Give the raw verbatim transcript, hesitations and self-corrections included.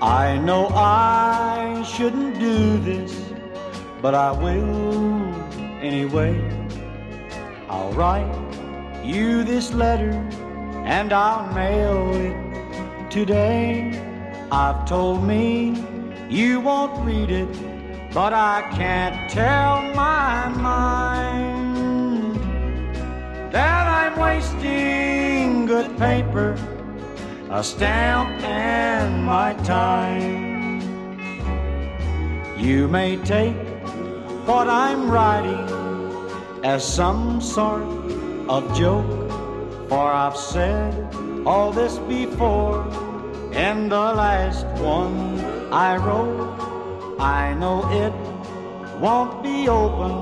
I know I shouldn't do this, but I will anyway. I'll write you this letter and I'll mail it today. I've told me you won't read it, but I can't tell my mind that I'm wasting good paper, a stamp and my time. You may take what I'm writing as some sort of joke, for I've said all this before in the last one I wrote. I know it won't be open